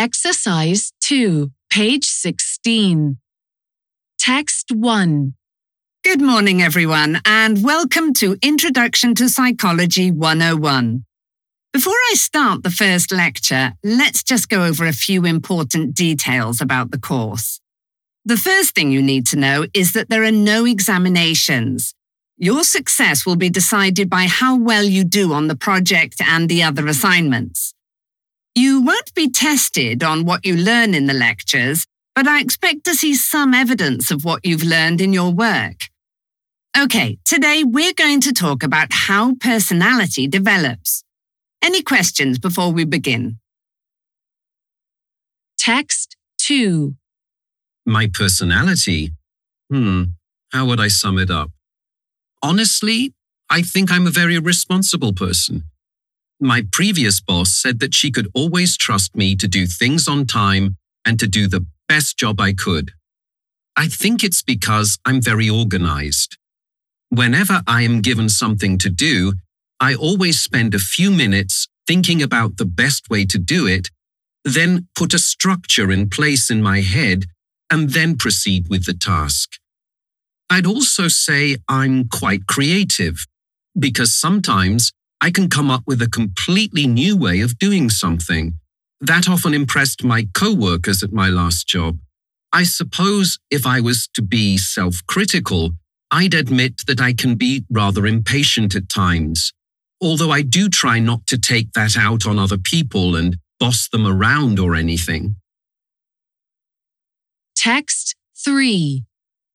Exercise 2, page 16. Text 1. Good morning, everyone, and welcome to Introduction to Psychology 101. Before I start the first lecture, let's just go over a few important details about the course. The first thing you need to know is that there are no examinations. Your success will be decided by how well you do on the project and the other assignments. You won't be tested on what you learn in the lectures, but I expect to see some evidence of what you've learned in your work. Okay, today we're going to talk about how personality develops. Any questions before we begin? Text 2. My personality? How would I sum it up? Honestly, I think I'm a very responsible person. My previous boss said that she could always trust me to do things on time and to do the best job I could. I think it's because I'm very organized. Whenever I am given something to do, I always spend a few minutes thinking about the best way to do it, then put a structure in place in my head, and then proceed with the task. I'd also say I'm quite creative, because sometimes I can come up with a completely new way of doing something. That often impressed my co-workers at my last job. I suppose if I was to be self-critical, I'd admit that I can be rather impatient at times, although I do try not to take that out on other people and boss them around or anything. Text 3.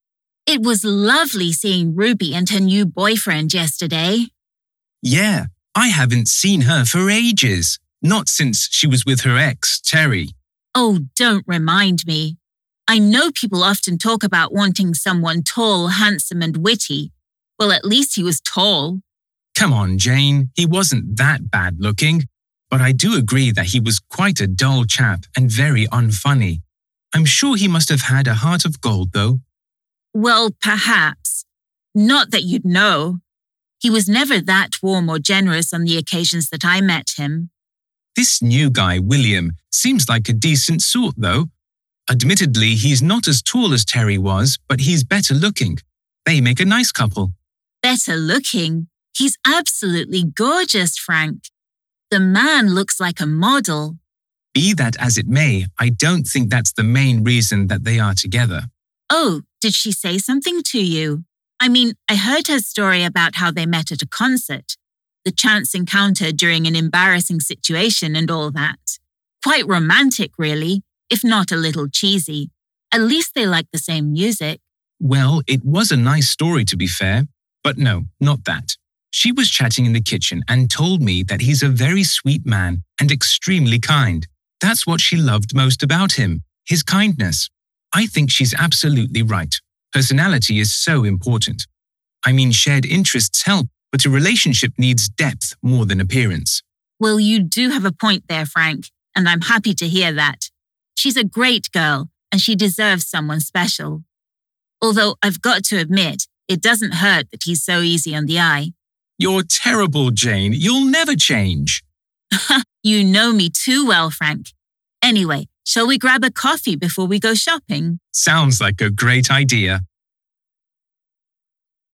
It was lovely seeing Ruby and her new boyfriend yesterday. Yeah, I haven't seen her for ages. Not since she was with her ex, Terry. Oh, don't remind me. I know people often talk about wanting someone tall, handsome, and witty. Well, at least he was tall. Come on, Jane. He wasn't that bad looking. But I do agree that he was quite a dull chap and very unfunny. I'm sure he must have had a heart of gold, though. Well, perhaps. Not that you'd know. He was never that warm or generous on the occasions that I met him. This new guy, William, seems like a decent sort, though. Admittedly, he's not as tall as Terry was, but he's better looking. They make a nice couple. Better looking? He's absolutely gorgeous, Frank. The man looks like a model. Be that as it may, I don't think that's the main reason that they are together. Oh, did she say something to you? I mean, I heard her story about how they met at a concert, the chance encounter during an embarrassing situation and all that. Quite romantic, really, if not a little cheesy. At least they like the same music. Well, it was a nice story to be fair, but no, not that. She was chatting in the kitchen and told me that he's a very sweet man and extremely kind. That's what she loved most about him, his kindness. I think she's absolutely right. Personality is so important. I mean, shared interests help, but a relationship needs depth more than appearance. Well, you do have a point there, Frank, and I'm happy to hear that. She's a great girl, and she deserves someone special. Although I've got to admit, it doesn't hurt that he's so easy on the eye. You're terrible, Jane. You'll never change. You know me too well, Frank. Anyway, shall we grab a coffee before we go shopping? Sounds like a great idea.